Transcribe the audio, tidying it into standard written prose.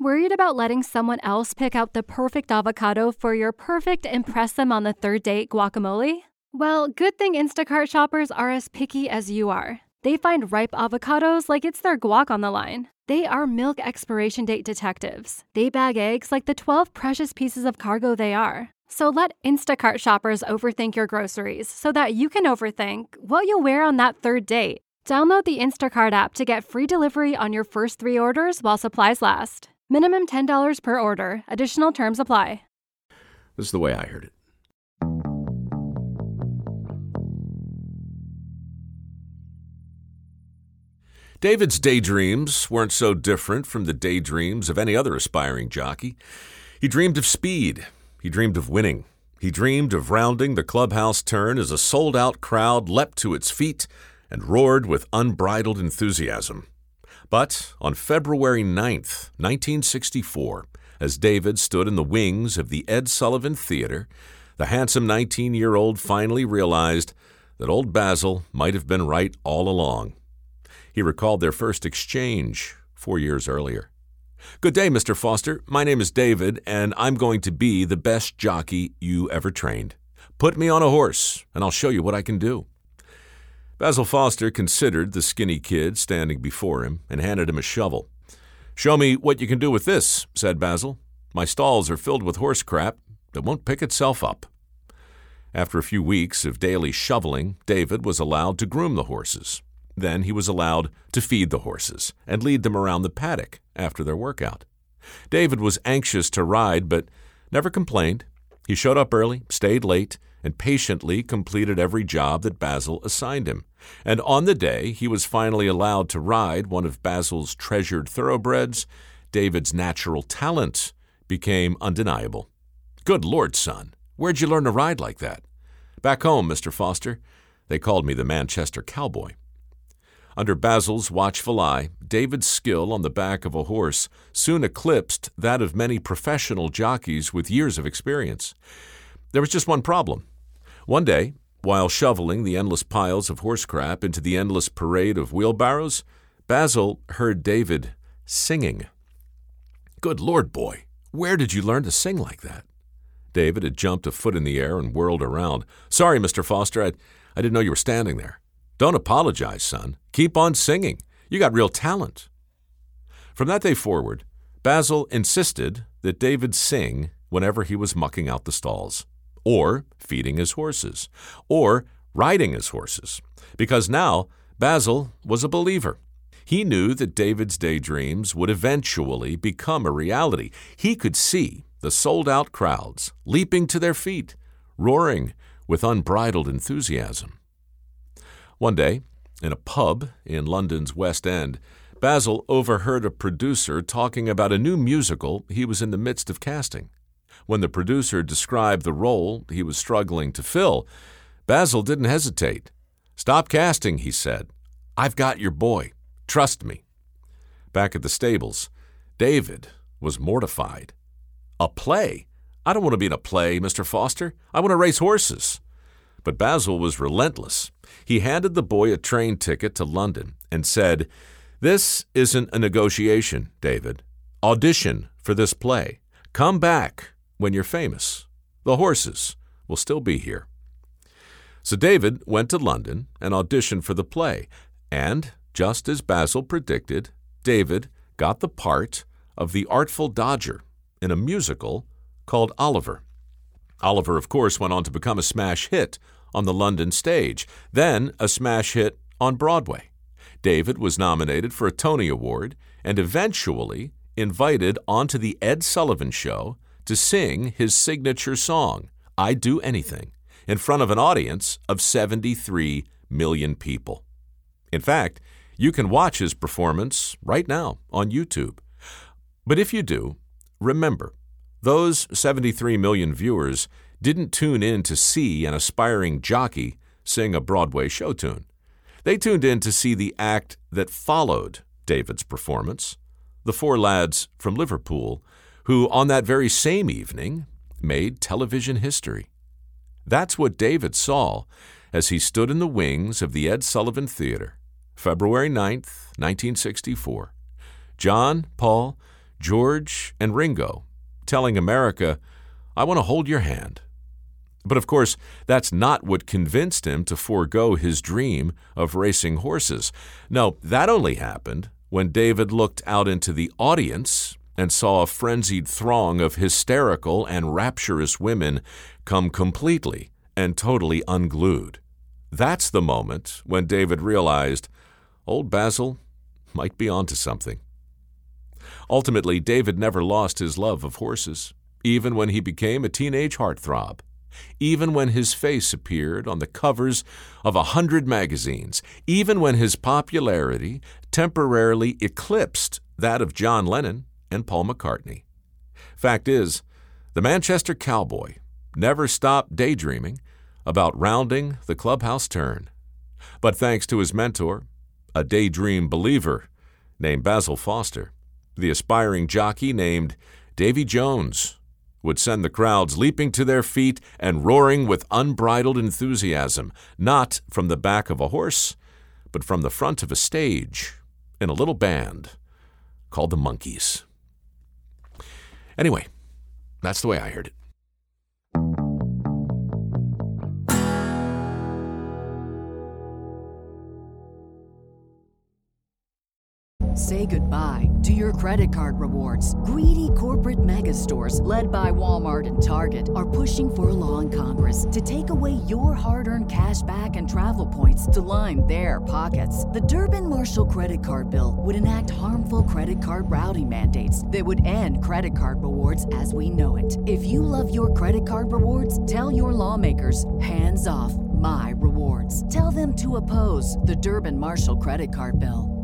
Worried about letting someone else pick out the perfect avocado for your perfect impress them on the third date guacamole? Well, good thing Instacart shoppers are as picky as you are. They find ripe avocados like it's their guac on the line. They are milk expiration date detectives. They bag eggs like the 12 precious pieces of cargo they are. So let Instacart shoppers overthink your groceries so that you can overthink what you'll wear on that third date. Download the Instacart app to get free delivery on your first 3 orders while supplies last. Minimum $10 per order. Additional terms apply. This is the way I heard it. David's daydreams weren't so different from the daydreams of any other aspiring jockey. He dreamed of speed. He dreamed of winning. He dreamed of rounding the clubhouse turn as a sold-out crowd leapt to its feet and roared with unbridled enthusiasm. But on February 9th, 1964, as David stood in the wings of the Ed Sullivan Theater, the handsome 19-year-old finally realized that old Basil might have been right all along. He recalled their first exchange 4 years earlier. "Good day, Mr. Foster. My name is David, and I'm going to be the best jockey you ever trained. Put me on a horse, and I'll show you what I can do." Basil Foster considered the skinny kid standing before him and handed him a shovel. "Show me what you can do with this," said Basil. "My stalls are filled with horse crap that won't pick itself up." After a few weeks of daily shoveling, David was allowed to groom the horses. Then he was allowed to feed the horses and lead them around the paddock after their workout. David was anxious to ride, but never complained. He showed up early, stayed late, and patiently completed every job that Basil assigned him. And on the day he was finally allowed to ride one of Basil's treasured thoroughbreds, David's natural talent became undeniable. "Good Lord, son, where'd you learn to ride like that?" "Back home, Mr. Foster. They called me the Manchester Cowboy." Under Basil's watchful eye, David's skill on the back of a horse soon eclipsed that of many professional jockeys with years of experience. There was just one problem. One day, while shoveling the endless piles of horse crap into the endless parade of wheelbarrows, Basil heard David singing. "Good Lord, boy, where did you learn to sing like that?" David had jumped a foot in the air and whirled around. "Sorry, Mr. Foster, I didn't know you were standing there." "Don't apologize, son. Keep on singing. You got real talent." From that day forward, Basil insisted that David sing whenever he was mucking out the stalls, or feeding his horses, or riding his horses, because now Basil was a believer. He knew that David's daydreams would eventually become a reality. He could see the sold-out crowds leaping to their feet, roaring with unbridled enthusiasm. One day, in a pub in London's West End, Basil overheard a producer talking about a new musical he was in the midst of casting. When the producer described the role he was struggling to fill, Basil didn't hesitate. "Stop casting," he said. "I've got your boy. Trust me." Back at the stables, David was mortified. "A play? I don't want to be in a play, Mr. Foster. I want to race horses." But Basil was relentless. He handed the boy a train ticket to London and said, "This isn't a negotiation, David. Audition for this play. Come back when you're famous. The horses will still be here." So David went to London and auditioned for the play. And, just as Basil predicted, David got the part of the Artful Dodger in a musical called Oliver. Oliver, of course, went on to become a smash hit on the London stage, then a smash hit on Broadway. David was nominated for a Tony Award and eventually invited onto the Ed Sullivan Show to sing his signature song, "I'd Do Anything," in front of an audience of 73 million people. In fact, you can watch his performance right now on YouTube. But if you do, remember, those 73 million viewers didn't tune in to see an aspiring jockey sing a Broadway show tune. They tuned in to see the act that followed David's performance, the 4 lads from Liverpool, who on that very same evening made television history. That's what David saw as he stood in the wings of the Ed Sullivan Theater, February 9th, 1964. John, Paul, George and Ringo, telling America, "I want to hold your hand." But of course, that's not what convinced him to forego his dream of racing horses. No, that only happened when David looked out into the audience and saw a frenzied throng of hysterical and rapturous women come completely and totally unglued. That's the moment when David realized old Basil might be onto something. Ultimately, David never lost his love of horses, even when he became a teenage heartthrob. Even when his face appeared on the covers of 100 magazines, even when his popularity temporarily eclipsed that of John Lennon and Paul McCartney. Fact is, the Manchester cowboy never stopped daydreaming about rounding the clubhouse turn. But thanks to his mentor, a daydream believer named Basil Foster, the aspiring jockey named Davy Jones would send the crowds leaping to their feet and roaring with unbridled enthusiasm, not from the back of a horse, but from the front of a stage in a little band called the Monkees. Anyway, that's the way I heard it. Say goodbye to your credit card rewards. Greedy corporate mega stores, led by Walmart and Target, are pushing for a law in Congress to take away your hard-earned cash back and travel points to line their pockets. The Durbin-Marshall credit card bill would enact harmful credit card routing mandates that would end credit card rewards as we know it. If you love your credit card rewards, tell your lawmakers, hands off my rewards. Tell them to oppose the Durbin-Marshall credit card bill.